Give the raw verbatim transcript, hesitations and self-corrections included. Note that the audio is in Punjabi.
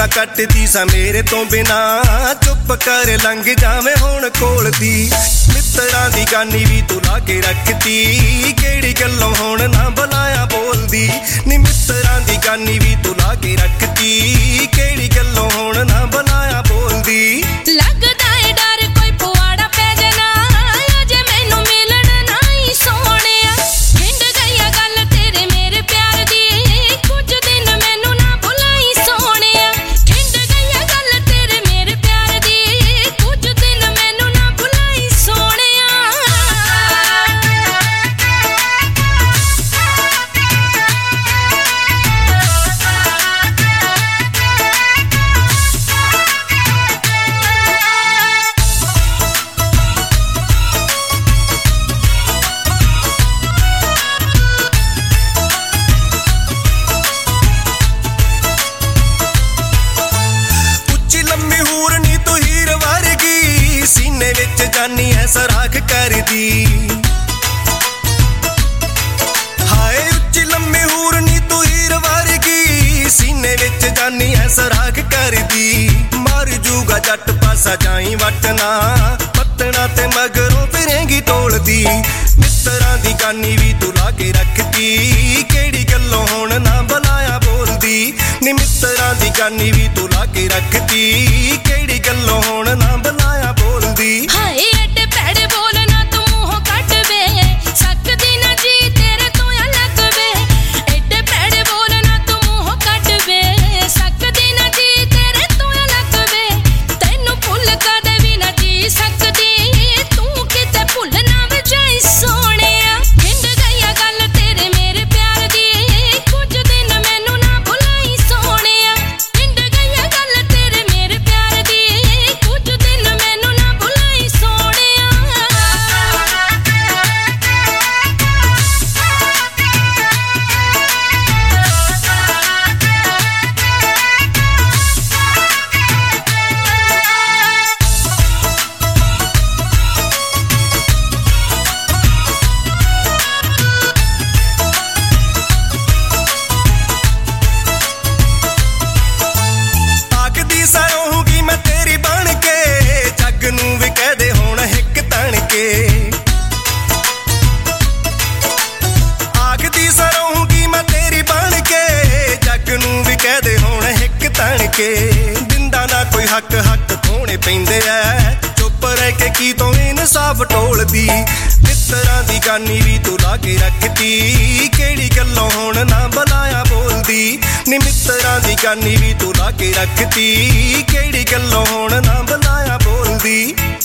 ਕੱਟਦੀ ਸਾ ਮੇਰੇ ਤੋਂ ਬਿਨਾ ਚੁੱਪ ਕਰ ਲੰਘ ਜਾਵੇਂ ਹੁਣ ਕੋਲ ਦੀ ਮਿੱਤਰਾਂ ਦੀ ਗਾਨੀ ਵੀ ਤੂੰ ਲਾ ਕੇ ਰੱਖਤੀ ਕਿਹੜੀ ਗੱਲੋਂ ਹੁਣ ਨਾ ਬੁਲਾਇਆ ਬੋਲਦੀ ਨੀ ਮਿੱਤਰਾਂ ਦੀ ਗਾਨੀ ਵੀ ਤੂੰ ਲਾ ਕੇ ਰੱਖਤੀ ਕਿਹੜੀ ਗੱਲੋਂ ਹੁਣ ਨਾ ਬੁਲਾਇਆ ਬੋਲਦੀ ਲੱਗਦਾ ਏ ਡਰ ਕੋਈ ਪੁਆੜਾ ਪੈ ਜਾਣਾ ਅਜੇ ਮੈਨੂੰ ਮਿਲਣ ਨਹੀਂ ਸੋਹਣਿਆ ਖਿੰਡ ਗਈ ਆ ਗੱਲ ਤੇਰੇ ਮੇਰੇ ਪਿਆਰ ਦੀ ਕੁਝ ਦਿਨ ਮੈਨੂੰ ਨਾ ਭੁਲਾਈ ਸੋਹਣਿਆ ਖਿੰਡ ਗਈ ਆ ਗੱਲ ਤੇਰੇ ਮੇਰੇ ਪਿਆਰ ਦੀ ਕੁਝ ਦਿਨ ਮੈਨੂੰ ਨਾ ਭੁਲਾਈ ਸੋਹਣਿਆ ਸੀਨੇ ਵਿੱਚ ਜਾਨੀ ਐ ਸਰਾਖ ਕਰਦੀ ਹਾਏ ਉੱਚੀ ਲੰਮੀ ਹੂਰਨੀ ਤੂੰ ਹੀਰ ਵਰਗੀ ਸੀਨੇ ਵਿੱਚ ਜਾਨੀ ਐ ਸਰਾਖ ਕਰਦੀ ਮਰ ਜੂਗਾ ਜੱਟ ਪਾਸਾ ਜਾਈ ਵਟਣਾ ਪੱਤਣਾ ਤੇ ਮਗਰੋਂ ਫਿਰੇਂਗੀ ਟੋਲਦੀ ਮਿੱਤਰਾਂ ਦੀ ਗਾਨੀ ਵੀ ਤੂੰ ਲਾ ਕੇ ਰੱਖਦੀ ਕਿਹੜੀ ਗੱਲੋਂ ਹੁਣ ਨਾ ਬੁਲਾਇਆ ਬੋਲਦੀ ਨੀ ਮਿੱਤਰਾਂ ਦੀ ਗਾਨੀ ਵੀ ਤੂੰ ਲਾ ਕੇ ਰੱਖਦੀ ਕਿਹੜੀ ਗੱਲੋਂ ਹੁਣ ਨਾ ਬੁਲਾਇਆ ਬੋਲਦੀ ਹਾਏ ਐਡੇ ਭੈੜੇ ਬੋਲਣਾ ਤੂੰ ਮੂੰਹੋਂ ਕੱਢ ਵੇ ਸਕਦੀ ਨਾ ਜੀ ਤੇਰੇ ਤੋਂ ਅਲੱਗ ਵੇ ਐਡੇ ਭੈੜੇ ਬੋਲਣਾ ਤੂੰ ਮੂੰਹੋਂ ਕੱਢ ਵੇ ਸਕਦੀ ਨਾ ਜੀ ਤੇਰੇ ਤੋਂ ਅਲੱਗ ਵੇ ਤੈਨੂੰ ਭੁੱਲ ਕਦੇ ਵੀ ਨਾ ਜੀ ਸਕਦੀ ਤੂੰ ਕਿਤੇ ਭੁੱਲ ਨਾ ਵਜਾਈ ਸੋਹਣਿਆ ਖਿੰਡ ਗਈ ਆ ਗੱਲ ਤੇਰੇ ਮੇਰੇ ਪਿਆਰ ਦੀ ਕੁਝ ਦਿਨ ਮੈਨੂੰ ਨਾ ਭੁਲਾਈ ਸੋਹਣਿਆ ਖਿੰਡ ਗਈ ਆ ਗੱਲ ਤੇਰੇ ਮੇਰੇ ਪਿਆਰ ਦੀ ਕੁਝ ਦਿਨ ਮੈਨੂੰ ਨਾ ਭੁਲਾਈ ਸੋਹਣਿਆ ਆਖਦੀ ਸਰੋਂਗੀ ਮੈਂ ਤੇਰੀ ਬਣ ਕੇ ਜੱਗ ਨੂੰ ਵੀ ਕਹਦੇ ਹੁਣ ਹਿੱਕ ਤਣ ਕੇ ਆਖਦੀ ਸਰੋਂਗੀ ਮੈਂ ਤੇਰੀ ਬਣ ਕੇ ਜੱਗ ਨੂੰ ਵੀ ਕਹਦੇ ਹੁਣ ਹਿੱਕ ਤਣ ਕੇ ਦਿੰਦਾ ਨਾ ਕੋਈ ਹੱਕ ਹੱਕ ਖੋਣੇ ਪੈਂਦੇ ਐ ਚੁੱਪ ਰਹਿ ਕੇ ਕੀ ਤੋਂ ਇਨਸਾਫ ਟੋਲਦੀ ਮਿੱਤਰਾਂ ਦੀ ਗਾਨੀ ਵੀ ਤੂੰ ਲਾ ਕੇ ਰੱਖਦੀ ਕਿਹੜੀ ਗੱਲੋਂ ਹੁਣ ਨਾ ਬੁਲਾਇਆ ਬੋਲਦੀ ਨੀ ਮਿੱਤਰਾਂ ਦੀ ਗਾਨੀ ਵੀ ਤੂੰ ਲਾ ਕੇ ਰੱਖਦੀ ਕਿਹੜੀ ਗੱਲੋਂ ਹੁਣ ਨਾ ਬੁਲਾਇਆ ਬੋਲਦੀ